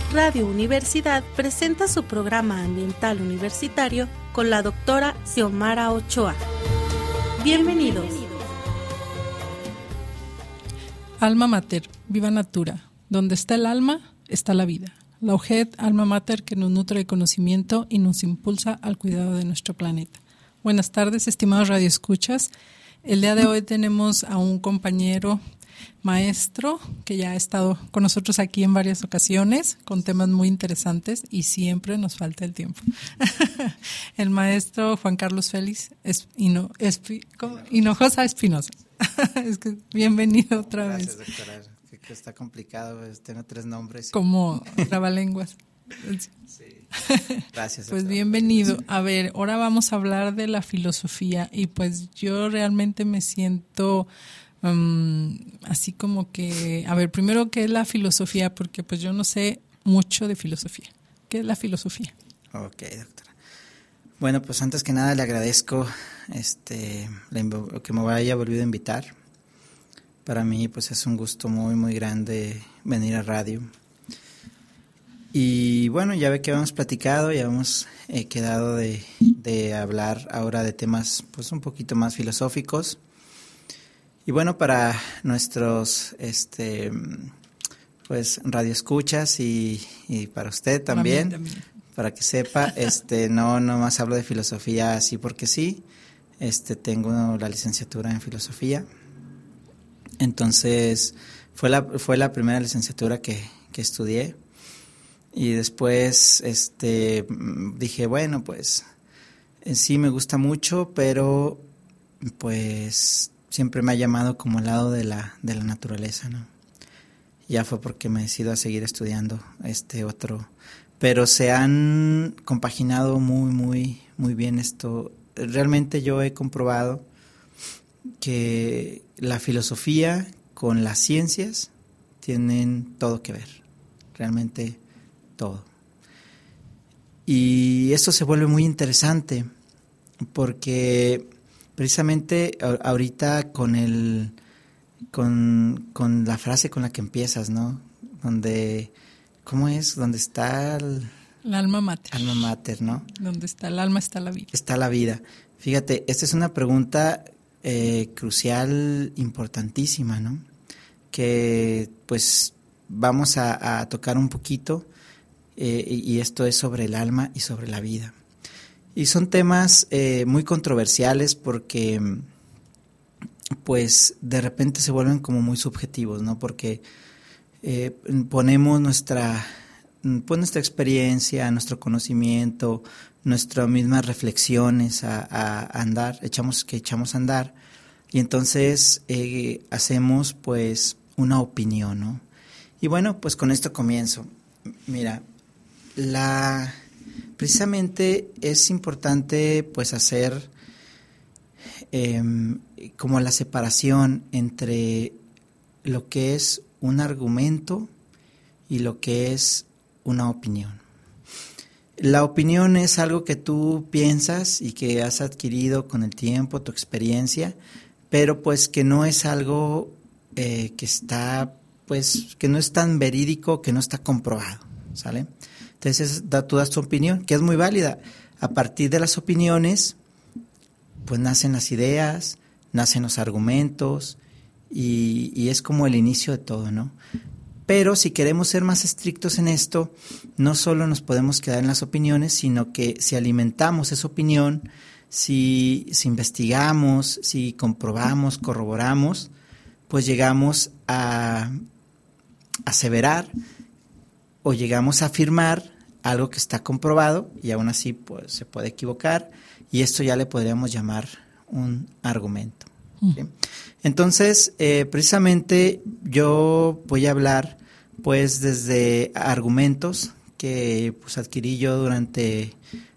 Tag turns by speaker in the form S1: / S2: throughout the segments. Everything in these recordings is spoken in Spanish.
S1: Radio Universidad presenta su programa ambiental universitario con la doctora Xiomara Ochoa. Bienvenidos.
S2: Alma Mater, Viva Natura. Donde está el alma, está la vida. La UGED Alma Mater, que nos nutre de conocimiento y nos impulsa al cuidado de nuestro planeta. Buenas tardes, estimados radioescuchas. El día de hoy tenemos a un compañero maestro que ya ha estado con nosotros aquí en varias ocasiones con temas muy interesantes y siempre nos falta el tiempo. El maestro Juan Carlos Félix Hinojosa Espinosa. Es que bienvenido otra vez.
S3: Gracias, doctora. Que está complicado, tengo 3 nombres.
S2: Como trabalenguas.
S3: Sí. Gracias, doctora.
S2: Pues bienvenido. A ver, ahora vamos a hablar de la filosofía y pues yo realmente me siento así como que, a ver, primero, ¿qué es la filosofía? Porque pues yo no sé mucho de filosofía. ¿Qué es la filosofía?
S3: Ok, doctora. Bueno, pues antes que nada le agradezco que me haya volvido a invitar. Para mí pues es un gusto muy, muy grande venir a radio. Y bueno, ya ve que habíamos platicado, ya hemos quedado de hablar ahora de temas pues un poquito más filosóficos. Y bueno, para nuestros pues radioescuchas y para usted también, para que sepa, no más hablo de filosofía así porque sí. Tengo la licenciatura en filosofía. Entonces, fue la primera licenciatura que estudié. Y después dije, bueno, pues sí me gusta mucho, pero pues siempre me ha llamado como el lado de la naturaleza, ¿no? Ya fue porque me decido a seguir estudiando otro. Pero se han compaginado muy, muy, muy bien esto. Realmente yo he comprobado que la filosofía con las ciencias tienen todo que ver. Realmente todo. Y esto se vuelve muy interesante porque precisamente ahorita con la frase con la que empiezas, ¿no? ¿Cómo es? Donde está el
S2: alma mater.
S3: Alma mater, ¿no?
S2: Donde está el alma está la vida.
S3: Está la vida. Fíjate, esta es una pregunta crucial, importantísima, ¿no? Que pues vamos a tocar un poquito y esto es sobre el alma y sobre la vida. Y son temas muy controversiales porque pues de repente se vuelven como muy subjetivos, ¿no? Porque ponemos nuestra experiencia, nuestro conocimiento, nuestras mismas reflexiones a andar, echamos a andar y entonces hacemos pues una opinión, ¿no? Y bueno, pues con esto comienzo. Mira, precisamente es importante pues hacer como la separación entre lo que es un argumento y lo que es una opinión. La opinión es algo que tú piensas y que has adquirido con el tiempo, tu experiencia, pero pues que no es algo que está, pues que no es tan verídico, que no está comprobado, ¿sale? Entonces tú das tu opinión, que es muy válida. A partir de las opiniones, pues nacen las ideas, nacen los argumentos y es como el inicio de todo, ¿no? Pero si queremos ser más estrictos en esto, no solo nos podemos quedar en las opiniones, sino que si alimentamos esa opinión, si investigamos, si comprobamos, corroboramos, pues llegamos a aseverar o llegamos a afirmar algo que está comprobado y aún así pues, se puede equivocar y esto ya le podríamos llamar un argumento. ¿Sí? Entonces, precisamente yo voy a hablar pues desde argumentos que pues adquirí yo durante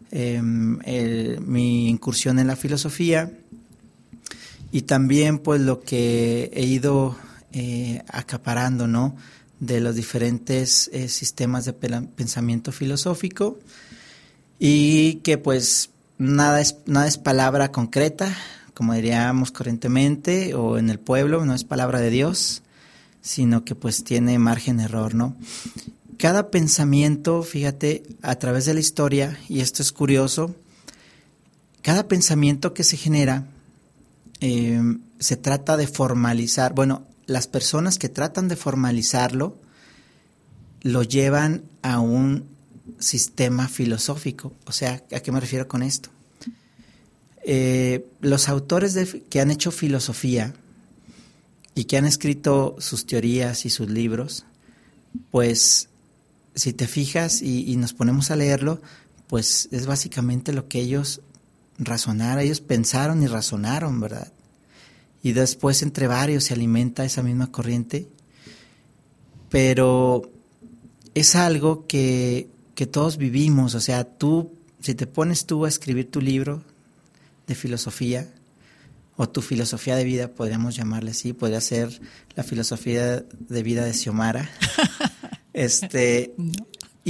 S3: mi incursión en la filosofía y también pues lo que he ido acaparando, ¿no? De los diferentes sistemas de pensamiento filosófico y que pues nada es palabra concreta, como diríamos corrientemente o en el pueblo, no es palabra de Dios, sino que pues tiene margen de error, ¿no? cada pensamiento, fíjate, a través de la historia, y esto es curioso, cada pensamiento que se genera se trata de formalizar. Bueno, las personas que tratan de formalizarlo lo llevan a un sistema filosófico. O sea, ¿a qué me refiero con esto? Los autores que han hecho filosofía y que han escrito sus teorías y sus libros, pues si te fijas y nos ponemos a leerlo, pues es básicamente lo que ellos razonaron, ellos pensaron y razonaron, ¿verdad? Y después entre varios se alimenta esa misma corriente, pero es algo que todos vivimos. O sea, tú, si te pones tú a escribir tu libro de filosofía, o tu filosofía de vida, podríamos llamarle así, podría ser la filosofía de vida de Xiomara.
S2: No.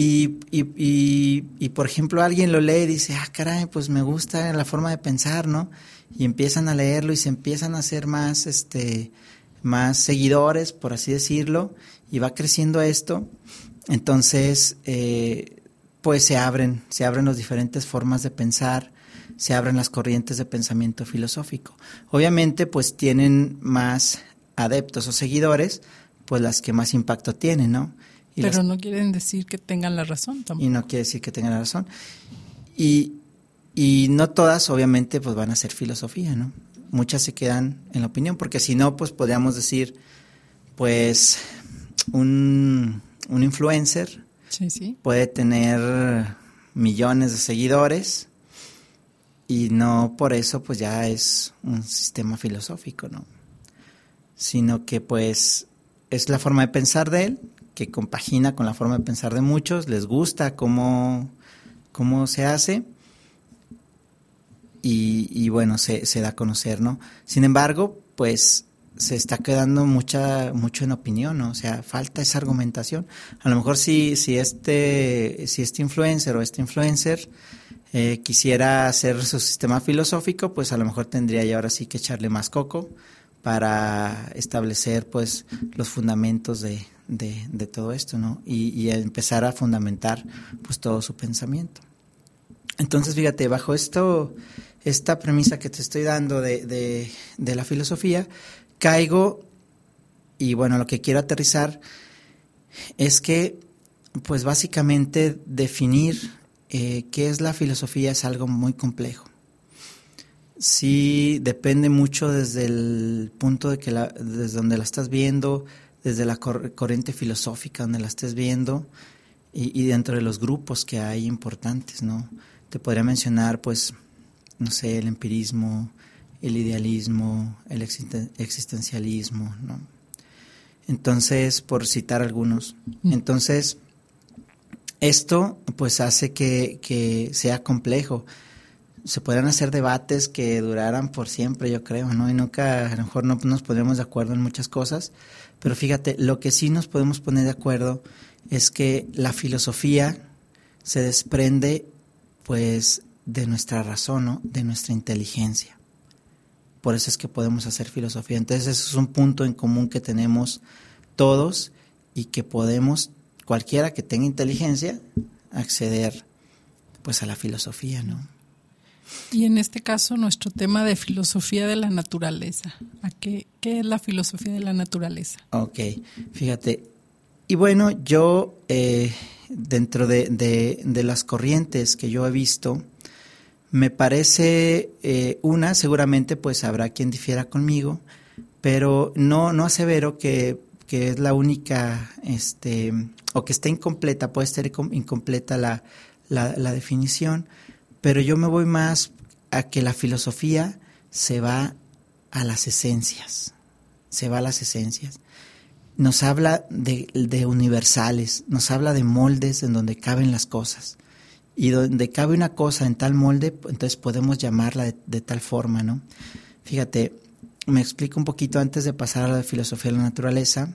S3: Y por ejemplo, alguien lo lee y dice, caray, pues me gusta la forma de pensar, ¿no? Y empiezan a leerlo y se empiezan a hacer más seguidores, por así decirlo, y va creciendo esto. Entonces, pues se abren las diferentes formas de pensar, se abren las corrientes de pensamiento filosófico. Obviamente, pues tienen más adeptos o seguidores, pues las que más impacto tienen, ¿no?
S2: Pero no quieren decir que tengan la razón tampoco.
S3: Y no quiere decir que tengan la razón. Y no todas, obviamente, pues van a ser filosofía, ¿no? Muchas se quedan en la opinión, porque si no, pues podríamos decir, pues, un influencer
S2: sí.
S3: puede tener millones de seguidores y no por eso, pues, ya es un sistema filosófico, ¿no? Sino que, pues, es la forma de pensar de él, que compagina con la forma de pensar de muchos, les gusta cómo se hace y bueno, se da a conocer, ¿no? Sin embargo, pues se está quedando mucho en opinión, ¿no? O sea, falta esa argumentación. A lo mejor si este influencer o este influencer quisiera hacer su sistema filosófico, pues a lo mejor tendría ya ahora sí que echarle más coco para establecer, pues, los fundamentos de todo esto, ¿no? Y empezar a fundamentar, pues, todo su pensamiento. Entonces, fíjate, bajo esta premisa que te estoy dando de la filosofía, caigo y, bueno, lo que quiero aterrizar es que, pues, básicamente definir qué es la filosofía es algo muy complejo. Sí, depende mucho desde el punto desde donde la estás viendo, desde la corriente filosófica donde la estés viendo y dentro de los grupos que hay importantes, ¿no? Te podría mencionar, pues, no sé, el empirismo, el idealismo, el existencialismo, ¿no? Entonces, por citar algunos. Entonces, esto, pues, hace que sea complejo. Se podrían hacer debates que duraran por siempre, yo creo, ¿no? Y nunca, a lo mejor no nos ponemos de acuerdo en muchas cosas, pero fíjate, lo que sí nos podemos poner de acuerdo es que la filosofía se desprende, pues, de nuestra razón, ¿no? De nuestra inteligencia. Por eso es que podemos hacer filosofía. Entonces, eso es un punto en común que tenemos todos y que podemos, cualquiera que tenga inteligencia, acceder, pues, a la filosofía, ¿no?
S2: Y en este caso, nuestro tema de filosofía de la naturaleza. ¿Qué es la filosofía de la naturaleza?
S3: Ok, fíjate. Y bueno, yo dentro de las corrientes que yo he visto, me parece seguramente pues habrá quien difiera conmigo, pero no asevero que es la única, o que está incompleta, puede estar incompleta la definición. Pero yo me voy más a que la filosofía se va a las esencias, Nos habla de universales, nos habla de moldes en donde caben las cosas. Y donde cabe una cosa en tal molde, entonces podemos llamarla de tal forma, ¿no? Fíjate, me explico un poquito antes de pasar a la filosofía de la naturaleza.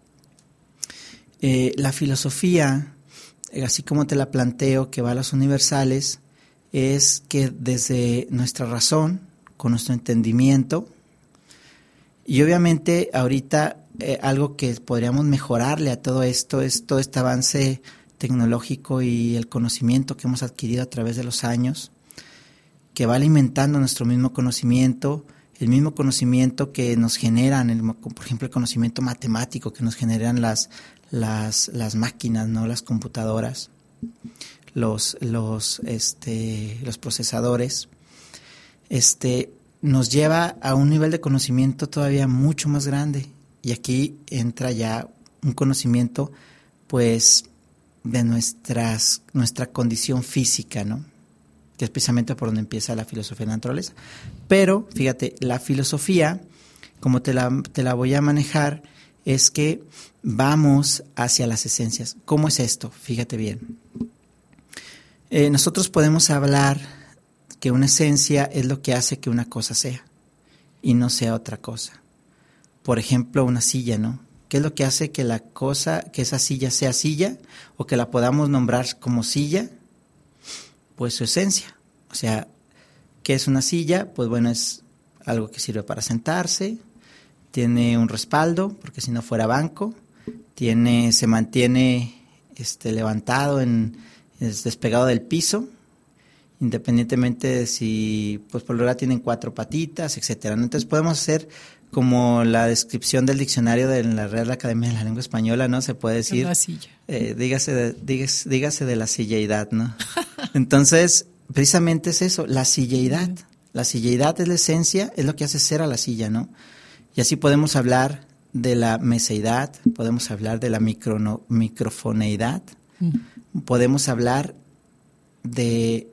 S3: La filosofía, así como te la planteo, que va a los universales, es que desde nuestra razón, con nuestro entendimiento, Y obviamente ahorita algo que podríamos mejorarle a todo esto es todo este avance tecnológico y el conocimiento que hemos adquirido a través de los años, que va alimentando nuestro mismo conocimiento, el mismo conocimiento que nos generan, por ejemplo, el conocimiento matemático que nos generan las máquinas, ¿no? Las computadoras, los procesadores, nos lleva a un nivel de conocimiento todavía mucho más grande. Y aquí entra ya un conocimiento, pues, de nuestra condición física, ¿no? Que es precisamente por donde empieza la filosofía de la naturaleza. Pero, fíjate, la filosofía, como te la voy a manejar, es que vamos hacia las esencias. ¿Cómo es esto? Fíjate bien. Nosotros podemos hablar que una esencia es lo que hace que una cosa sea y no sea otra cosa. Por ejemplo, una silla, ¿no? ¿Qué es lo que hace que esa silla sea silla o que la podamos nombrar como silla? Pues su esencia. O sea, ¿qué es una silla? Pues bueno, es algo que sirve para sentarse, tiene un respaldo, porque si no fuera banco, se mantiene levantado, es despegado del piso, independientemente de si, pues por lo general tienen 4 patitas, etcétera. Entonces podemos hacer como la descripción del diccionario de la Real Academia de la Lengua Española, ¿no? Se puede decir,
S2: la silla.
S3: Dígase de la silleidad, ¿no? Entonces, precisamente es eso, la silleidad. La silleidad es la esencia, es lo que hace ser a la silla, ¿no? Y así podemos hablar de la meseidad, podemos hablar de la microfoneidad, podemos hablar de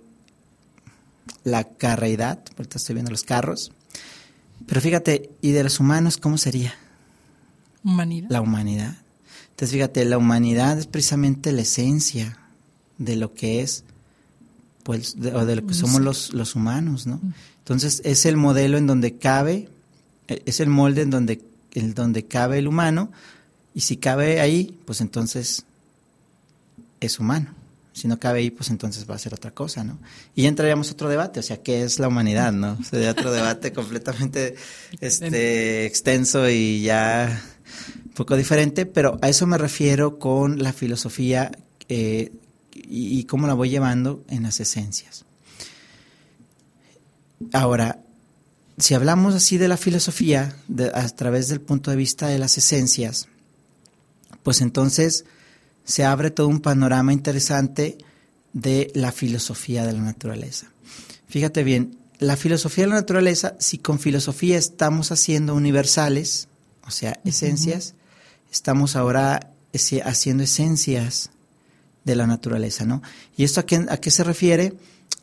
S3: la carreidad, ahorita estoy viendo los carros. Pero fíjate, ¿y de los humanos cómo sería?
S2: Humanidad. La
S3: humanidad. Entonces fíjate, la humanidad es precisamente la esencia de lo que es, pues, o de lo que somos los humanos, ¿no? Entonces es el modelo en donde cabe, es el molde en donde cabe el humano, y si cabe ahí, pues entonces es humano. Si no cabe ahí, pues entonces va a ser otra cosa, ¿no? Y ya entraríamos a otro debate, o sea, ¿qué es la humanidad, no? Sería otro debate completamente extenso y ya un poco diferente, pero a eso me refiero con la filosofía y cómo la voy llevando en las esencias. Ahora, si hablamos así de la filosofía a través del punto de vista de las esencias, pues entonces se abre todo un panorama interesante de la filosofía de la naturaleza. Fíjate bien, la filosofía de la naturaleza, si con filosofía estamos haciendo universales, o sea, esencias, estamos ahora haciendo esencias de la naturaleza, ¿no? ¿Y esto a qué se refiere?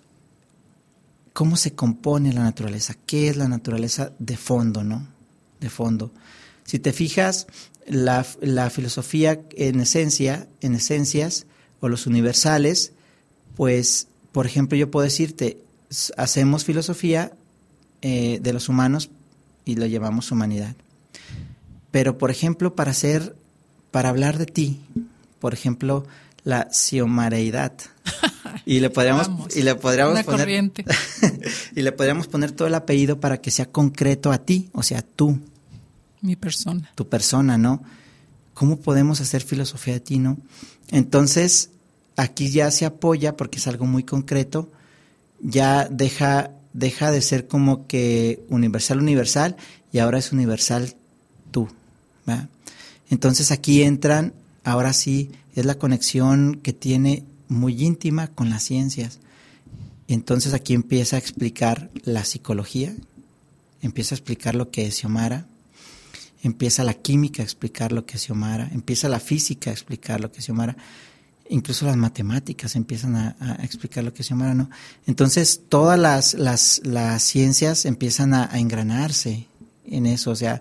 S3: ¿Cómo se compone la naturaleza? ¿Qué es la naturaleza de fondo, no? De fondo. Si te fijas, la filosofía en esencias, o los universales, pues, por ejemplo, yo puedo decirte, hacemos filosofía de los humanos y lo llamamos humanidad. Pero, por ejemplo, para hablar de ti, por ejemplo, la siomareidad. Y le podríamos poner y le podríamos poner todo el apellido para que sea concreto a ti, o sea, tú.
S2: Mi persona. Tu
S3: persona, ¿no? ¿Cómo podemos hacer filosofía de ti, no? Entonces, aquí ya se apoya, porque es algo muy concreto, ya deja de ser como que universal, y ahora es universal tú, ¿verdad? Entonces aquí entran, ahora sí, es la conexión que tiene muy íntima con las ciencias. Entonces aquí empieza a explicar la psicología, empieza a explicar lo que es Xiomara, empieza la química a explicar lo que es Xiomara, empieza la física a explicar lo que es Xiomara, incluso las matemáticas empiezan a explicar lo que es Xiomara, ¿no? Entonces todas las ciencias empiezan a engranarse en eso, o sea,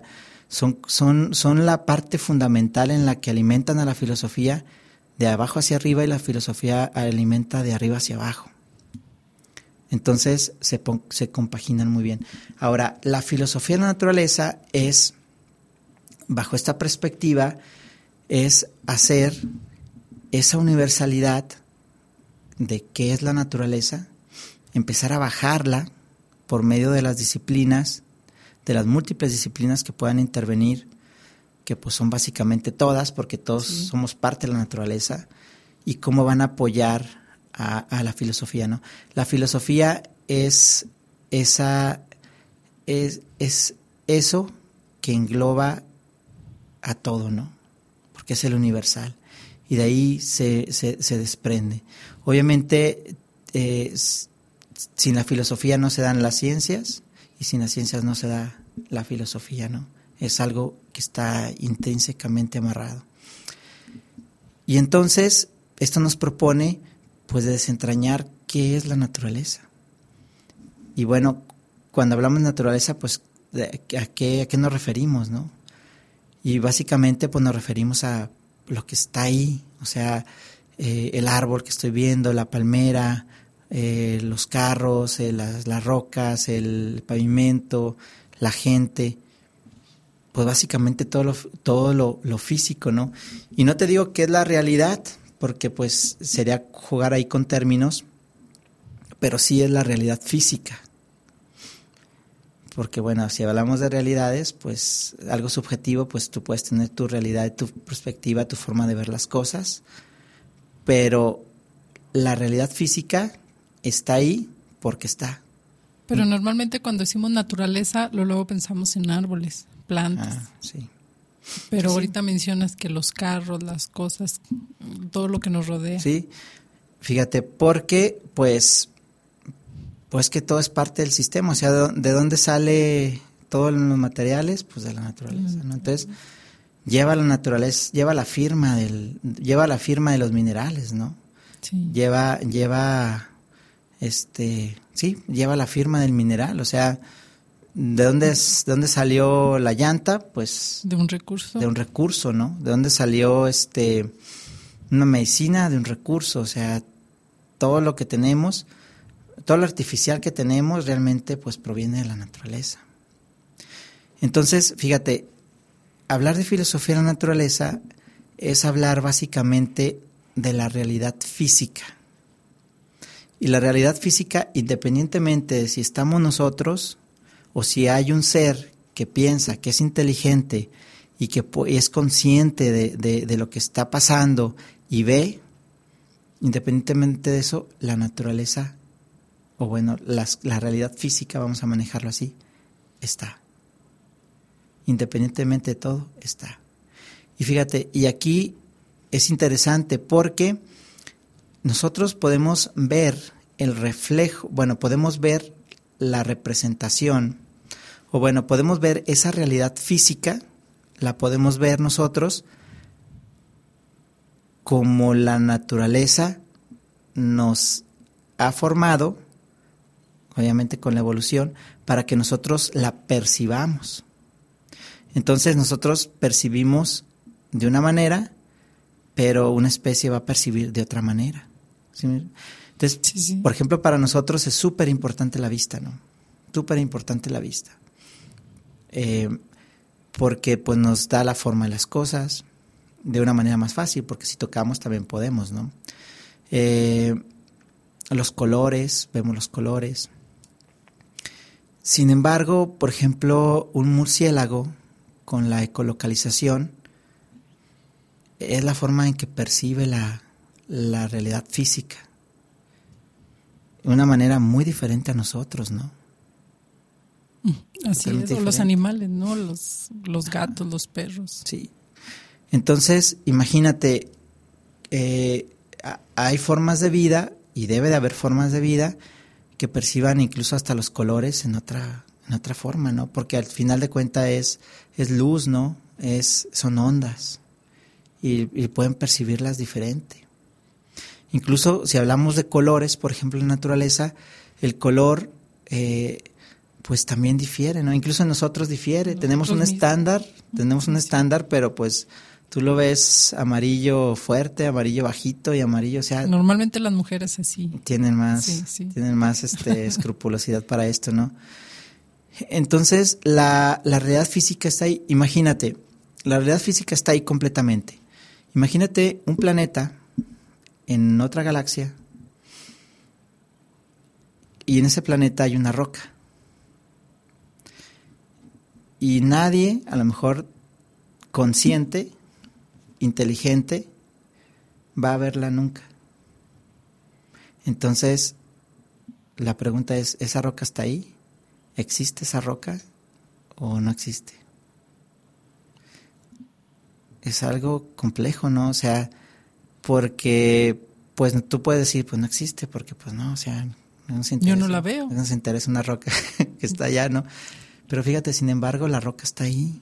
S3: son la parte fundamental en la que alimentan a la filosofía de abajo hacia arriba, y la filosofía alimenta de arriba hacia abajo. Entonces se compaginan muy bien. Ahora, la filosofía de la naturaleza es, bajo esta perspectiva, es hacer esa universalidad de qué es la naturaleza, empezar a bajarla por medio de las disciplinas de las múltiples disciplinas que puedan intervenir, que pues son básicamente todas, porque todos somos parte de la naturaleza, y cómo van a apoyar a la filosofía, ¿no? La filosofía es eso que engloba a todo, ¿no? Porque es el universal. Y de ahí se desprende. Obviamente, sin la filosofía no se dan las ciencias, y sin las ciencias no se da la filosofía, ¿no? Es algo que está intrínsecamente amarrado. Y entonces, esto nos propone, pues, de desentrañar qué es la naturaleza. Y bueno, cuando hablamos de naturaleza, pues, ¿a qué nos referimos, no? Y básicamente, pues, nos referimos a lo que está ahí, o sea, el árbol que estoy viendo, la palmera, los carros, las rocas, el pavimento, la gente, pues básicamente todo lo físico, ¿no? Y no te digo que es la realidad, porque pues sería jugar ahí con términos, pero sí es la realidad física. Porque bueno, si hablamos de realidades, pues algo subjetivo, pues tú puedes tener tu realidad, tu perspectiva, tu forma de ver las cosas, pero la realidad física está ahí porque está.
S2: Pero normalmente cuando decimos naturaleza, luego pensamos en árboles, plantas.
S3: Sí.
S2: Pero
S3: sí.
S2: Ahorita mencionas que los carros, las cosas, todo lo que nos rodea.
S3: Sí, fíjate, porque pues que todo es parte del sistema, o sea, ¿de dónde sale todos los materiales? Pues de la naturaleza, ¿no? Entonces, lleva la naturaleza, lleva la firma de los minerales, ¿no?
S2: Sí.
S3: Lleva la firma del mineral, o sea, ¿de dónde salió la llanta? Pues
S2: de un recurso.
S3: De un recurso, ¿no? ¿De dónde salió una medicina? De un recurso, o sea, todo lo que tenemos, todo lo artificial que tenemos realmente pues proviene de la naturaleza. Entonces, fíjate, hablar de filosofía de la naturaleza es hablar básicamente de la realidad física. Y la realidad física, independientemente de si estamos nosotros o si hay un ser que piensa, que es inteligente y que es consciente de lo que está pasando y ve, independientemente de eso, la naturaleza, o bueno, la realidad física, vamos a manejarlo así, está. Independientemente de todo, está. Y fíjate, y aquí es interesante porque nosotros podemos ver el reflejo, bueno, podemos ver la representación, o bueno, podemos ver esa realidad física, la podemos ver nosotros como la naturaleza nos ha formado, obviamente con la evolución, para que nosotros la percibamos. Entonces nosotros percibimos de una manera, pero una especie va a percibir de otra manera. ¿Sí? Entonces, sí. Por ejemplo, para nosotros es súper importante la vista, ¿no? Súper importante la vista. Porque pues nos da la forma de las cosas de una manera más fácil, porque si tocamos también podemos, ¿no? Los colores, vemos los colores. Sin embargo, por ejemplo, un murciélago con la ecolocalización es la forma en que percibe la realidad física. De una manera muy diferente a nosotros, ¿no?
S2: Así es, o los animales, ¿no? Los gatos, los perros.
S3: Sí. Entonces, imagínate, hay formas de vida, y debe de haber formas de vida, que perciban incluso hasta los colores en otra forma, ¿no? Porque al final de cuentas es luz, ¿no? Son ondas. Y pueden percibirlas diferente. Incluso si hablamos de colores, por ejemplo, en la naturaleza, el color pues también difiere, ¿no? Incluso en nosotros difiere. Tenemos un estándar, pero pues tú lo ves amarillo fuerte, amarillo bajito y amarillo, o sea,
S2: normalmente las mujeres así
S3: tienen más escrupulosidad para esto, ¿no? Entonces, la realidad física está ahí. Imagínate, la realidad física está ahí completamente. Imagínate un planeta en otra galaxia y en ese planeta hay una roca. Y nadie, a lo mejor consciente, inteligente, va a verla nunca. Entonces, la pregunta es, ¿esa roca está ahí? ¿Existe esa roca o no existe? Es algo complejo, ¿no? O sea, porque pues tú puedes decir, pues no existe, porque pues no, o sea, no nos interesa.
S2: Yo no la veo.
S3: No nos interesa una roca que está allá, ¿no? Pero fíjate, sin embargo, la roca está ahí.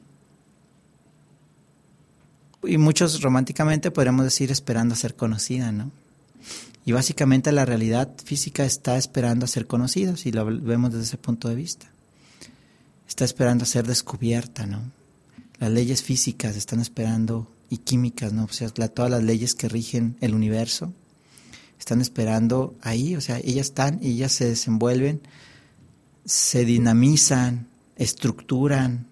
S3: Y muchos románticamente podríamos decir esperando a ser conocida, ¿no? Y básicamente la realidad física está esperando a ser conocida, si lo vemos desde ese punto de vista. Está esperando a ser descubierta, ¿no? Las leyes físicas están esperando, y químicas, ¿no? O sea, todas las leyes que rigen el universo están esperando ahí, o sea, ellas están y ellas se desenvuelven, se dinamizan, estructuran,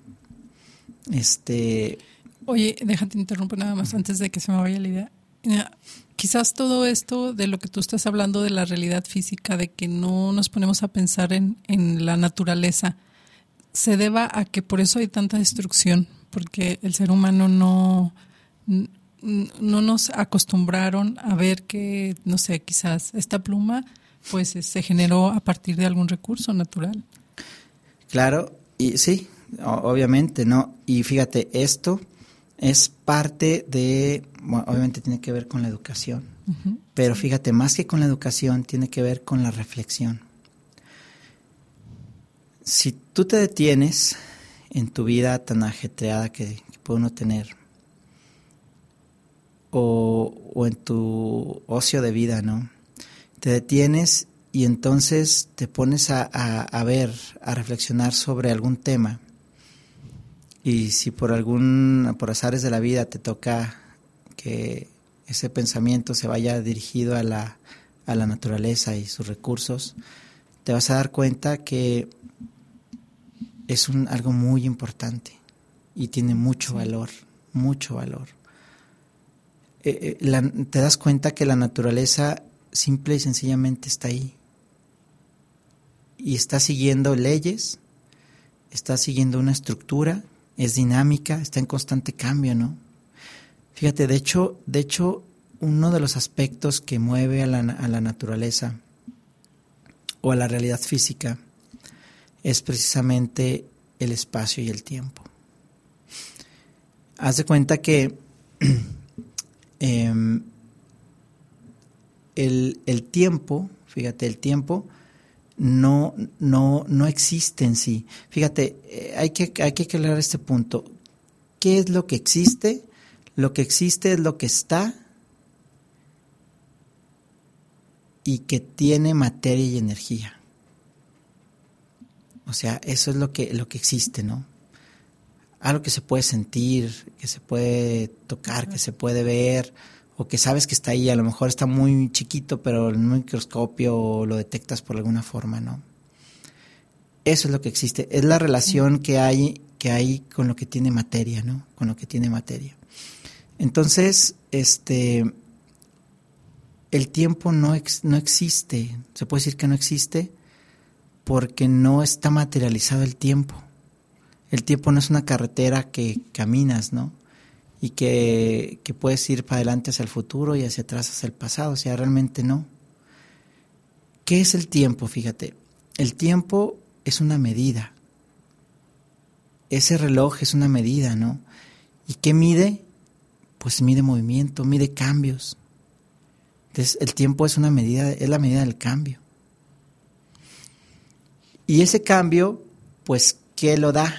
S2: Oye, déjate interrumpir nada más antes de que se me vaya la idea. Quizás todo esto de lo que tú estás hablando de la realidad física, de que no nos ponemos a pensar en la naturaleza, se deba a que por eso hay tanta destrucción, porque el ser humano no nos acostumbraron a ver que, no sé, quizás esta pluma pues se generó a partir de algún recurso natural.
S3: Claro, y sí, obviamente, ¿no? Y fíjate, esto es parte de, bueno, obviamente tiene que ver con la educación, pero fíjate, más que con la educación, tiene que ver con la reflexión. Si tú te detienes en tu vida tan ajetreada que puede uno tener, o en tu ocio de vida, ¿no? Te detienes y entonces te pones a ver, a reflexionar sobre algún tema. Y si por azares de la vida te toca que ese pensamiento se vaya dirigido a la naturaleza y sus recursos, te vas a dar cuenta que es algo muy importante y tiene mucho valor, mucho valor. Te das cuenta que la naturaleza simple y sencillamente está ahí y está siguiendo leyes, está siguiendo una estructura, es dinámica, está en constante cambio, ¿no? Fíjate, de hecho, uno de los aspectos que mueve a la naturaleza o a la realidad física es precisamente el espacio y el tiempo. Haz de cuenta que el tiempo, fíjate, el tiempo no existe en sí. Fíjate, hay que aclarar este punto. ¿Qué es lo que existe? Lo que existe es lo que está y que tiene materia y energía. O sea, eso es lo que existe, ¿no? Algo que se puede sentir, que se puede tocar, que se puede ver, o que sabes que está ahí. A lo mejor está muy chiquito, pero en un microscopio lo detectas por alguna forma, ¿no? Eso es lo que existe. Es la relación que hay con lo que tiene materia, ¿no? Con lo que tiene materia. Entonces, el tiempo no existe. Se puede decir que no existe porque no está materializado el tiempo. El tiempo no es una carretera que caminas, ¿no? Y que puedes ir para adelante hacia el futuro y hacia atrás hacia el pasado. O sea, realmente no. ¿Qué es el tiempo? Fíjate, el tiempo es una medida. Ese reloj es una medida, ¿no? ¿Y qué mide? Pues mide movimiento, mide cambios. Entonces, el tiempo es una medida, es la medida del cambio. Y ese cambio, pues, ¿qué lo da?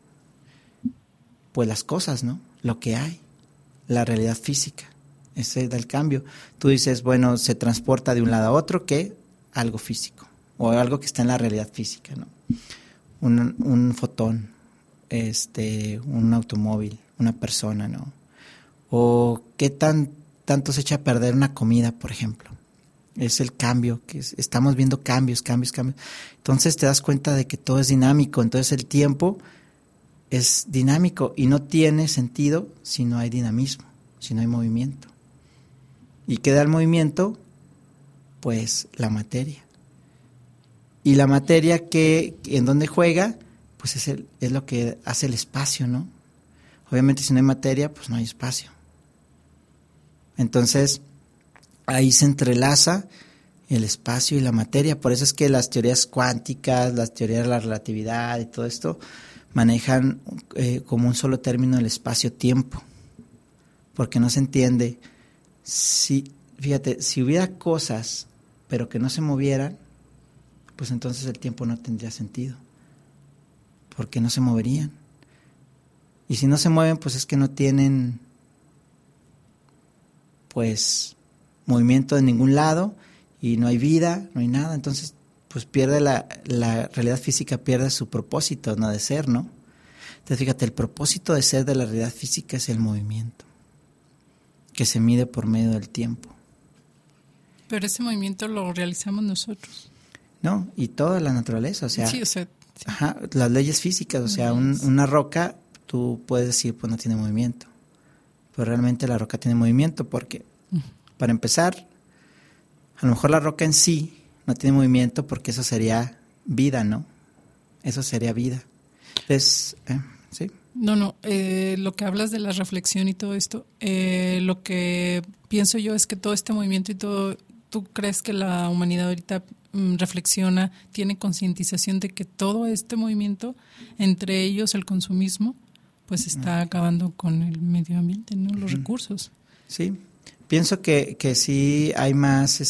S3: Pues las cosas, ¿no? Lo que hay, la realidad física. Ese da el cambio. Tú dices, bueno, se transporta de un lado a otro, ¿qué? Algo físico, o algo que está en la realidad física, ¿no? Un fotón, un automóvil, una persona, ¿no? O qué tanto se echa a perder una comida, por ejemplo. Es el cambio, estamos viendo cambios. Entonces te das cuenta de que todo es dinámico. Entonces el tiempo es dinámico y no tiene sentido si no hay dinamismo, si no hay movimiento. ¿Y qué da el movimiento? Pues la materia. ¿Y la materia en dónde juega? pues es lo que hace el espacio, ¿no? Obviamente si no hay materia, pues no hay espacio. Entonces, ahí se entrelaza el espacio y la materia. Por eso es que las teorías cuánticas, las teorías de la relatividad y todo esto manejan como un solo término el espacio-tiempo. Porque no se entiende. Fíjate, si hubiera cosas, pero que no se movieran, pues entonces el tiempo no tendría sentido. Porque no se moverían. Y si no se mueven, pues es que no tienen, pues, movimiento de ningún lado y no hay vida, no hay nada. Entonces, pues pierde la realidad física, pierde su propósito, no de ser, ¿no? Entonces, fíjate, el propósito de ser de la realidad física es el movimiento, que se mide por medio del tiempo.
S2: Pero ese movimiento lo realizamos nosotros.
S3: No, y toda la naturaleza, o sea,
S2: sí.
S3: Ajá, las leyes físicas, o sea, una roca, tú puedes decir, pues no tiene movimiento, pero realmente la roca tiene movimiento porque, para empezar, a lo mejor la roca en sí no tiene movimiento porque eso sería vida, ¿no? Eso sería vida. Entonces, ¿sí?
S2: No, lo que hablas de la reflexión y todo esto, lo que pienso yo es que todo este movimiento y todo, ¿tú crees que la humanidad ahorita reflexiona, tiene concientización de que todo este movimiento, entre ellos el consumismo, pues está acabando con el medio ambiente, ¿no? Los recursos.
S3: Sí, pienso que sí hay más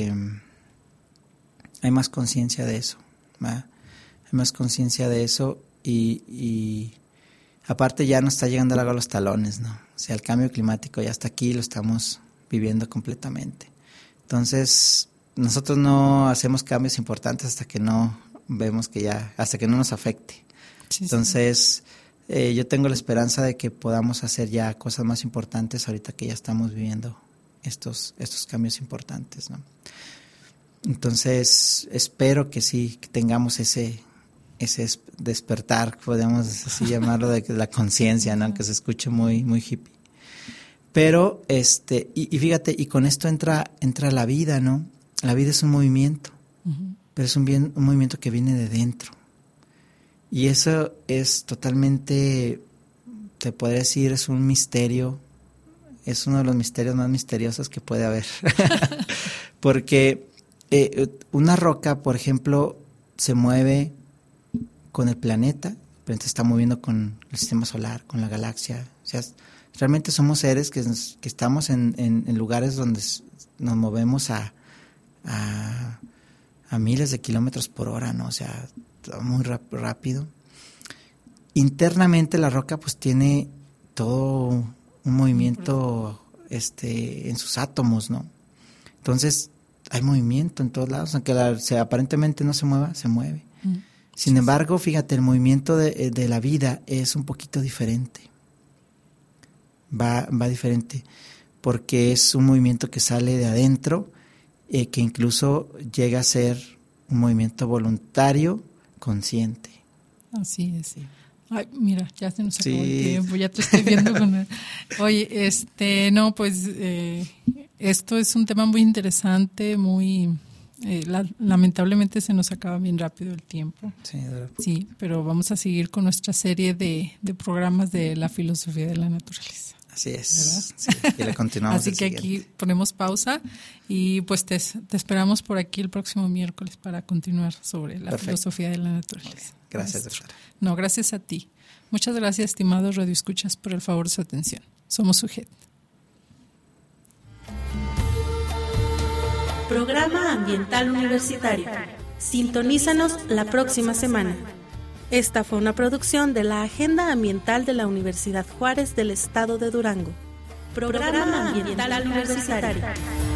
S3: conciencia de eso, ¿verdad? Hay más conciencia de eso y aparte ya nos está llegando el agua a los talones, ¿no? O sea, el cambio climático ya está aquí, lo estamos viviendo completamente. Entonces, nosotros no hacemos cambios importantes hasta que no vemos hasta que no nos afecte. Sí, entonces, yo tengo la esperanza de que podamos hacer ya cosas más importantes ahorita que ya estamos viviendo estos cambios importantes, ¿no? Entonces, espero que sí, que tengamos ese despertar, podemos así llamarlo, de la conciencia, ¿no? Que se escuche muy, muy hippie. Pero, y fíjate, y con esto entra la vida, ¿no? La vida es un movimiento, pero es un movimiento que viene de dentro. Y eso es totalmente, te podría decir, es un misterio, es uno de los misterios más misteriosos que puede haber. Porque una roca, por ejemplo, se mueve con el planeta se está moviendo con el sistema solar, con la galaxia. O sea, realmente somos seres que estamos en lugares donde nos movemos a miles de kilómetros por hora, ¿no? O sea, muy rápido. Internamente la roca pues tiene todo un movimiento en sus átomos, ¿no? Entonces hay movimiento en todos lados, aunque aparentemente no se mueva, se mueve. Sin embargo, fíjate, el movimiento de la vida es un poquito diferente. Va diferente, porque es un movimiento que sale de adentro, que incluso llega a ser un movimiento voluntario, consciente.
S2: Así es. Sí. Ay, mira, ya se nos acabó el tiempo, ya te estoy viendo con... Oye, esto es un tema muy interesante, muy... lamentablemente se nos acaba bien rápido el tiempo. Sí, pero vamos a seguir con nuestra serie de programas de la filosofía de la naturaleza.
S3: Así es. Sí, y le continuamos.
S2: Así que aquí ponemos pausa y pues te esperamos por aquí el próximo miércoles para continuar sobre la filosofía de la naturaleza.
S3: Gracias, doctora.
S2: No, gracias a ti. Muchas gracias, estimados radioescuchas, por el favor de su atención. Somos UGED.
S1: Programa Ambiental Universitario. Sintonízanos la próxima semana. Esta fue una producción de la Agenda Ambiental de la Universidad Juárez del Estado de Durango. Programa Ambiental Universitario.